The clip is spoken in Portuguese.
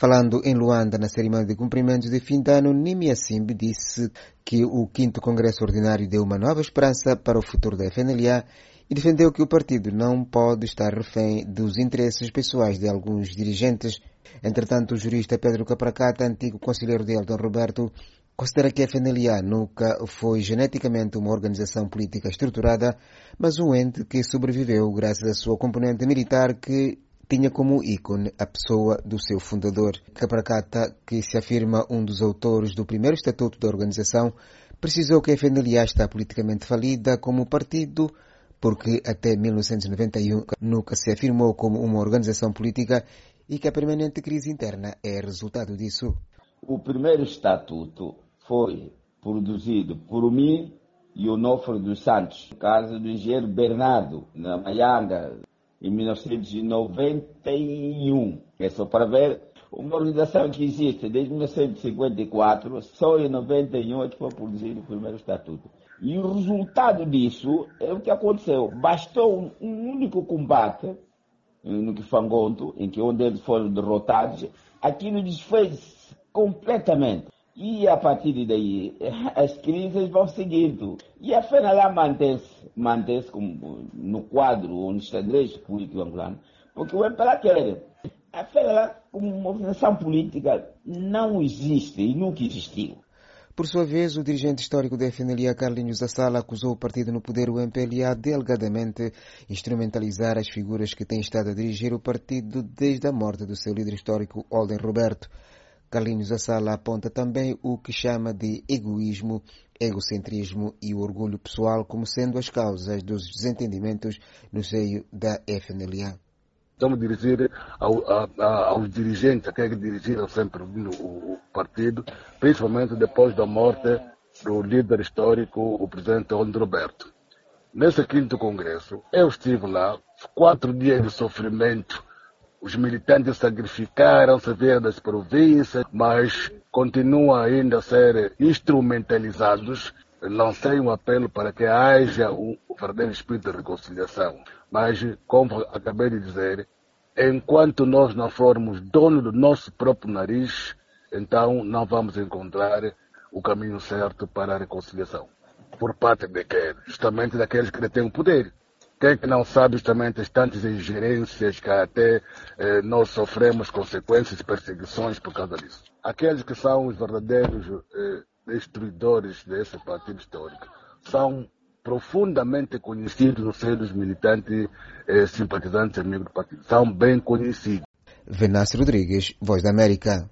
Falando em Luanda, na cerimônia de cumprimentos de fim de ano, Nimia Simbe disse que o 5º Congresso Ordinário deu uma nova esperança para o futuro da FNLA e defendeu que o partido não pode estar refém dos interesses pessoais de alguns dirigentes. Entretanto, o jurista Pedro Capracata, antigo conselheiro de Eldon Roberto, considera que a FNLA nunca foi geneticamente uma organização política estruturada, mas um ente que sobreviveu graças à sua componente militar que tinha como ícone a pessoa do seu fundador. Capracata, que se afirma um dos autores do primeiro estatuto da organização, precisou que a FNLA está politicamente falida como partido, porque até 1991 nunca se afirmou como uma organização política e que a permanente crise interna é resultado disso. O primeiro estatuto foi produzido por mim e o Onofre dos Santos, no caso do engenheiro Bernardo, na Maianga, em 1991. É só para ver uma organização que existe desde 1954, só em 91 é que foi produzido o primeiro estatuto. E o resultado disso é o que aconteceu. Bastou um único combate no Kifangonto, onde eles foram derrotados, aquilo desfez completamente. E a partir daí, as crises vão seguindo. E a FNLA mantém-se como no quadro ou no xadrez político angolano, porque o MPLA quer. A FNLA, como uma organização política, não existe e nunca existiu. Por sua vez, o dirigente histórico da FNLA, Carlinhos Assala, acusou o partido no poder, o MPLA, de alegadamente instrumentalizar as figuras que têm estado a dirigir o partido desde a morte do seu líder histórico, Eldon Roberto. Carlinhos Assala aponta também o que chama de egoísmo, egocentrismo e o orgulho pessoal como sendo as causas dos desentendimentos no seio da FNLA. Estamos a dirigir aos dirigentes, aqueles que dirigiram sempre o partido, principalmente depois da morte do líder histórico, o presidente Eldon Roberto. Nesse 5º Congresso, eu estive lá, 4 dias de sofrimento. Os militantes sacrificaram-se ver das províncias, mas continuam ainda a ser instrumentalizados. Lancei um apelo para que haja um verdadeiro espírito de reconciliação. Mas, como acabei de dizer, enquanto nós não formos dono do nosso próprio nariz, então não vamos encontrar o caminho certo para a reconciliação. Por parte de quem? Justamente daqueles que detêm o poder. Quem é que não sabe justamente as tantas ingerências que até nós sofremos consequências e perseguições por causa disso? Aqueles que são os verdadeiros destruidores desse partido histórico são profundamente conhecidos no seio dos militantes simpatizantes amigos do partido. São bem conhecidos. Venâncio Rodrigues, Voz da América.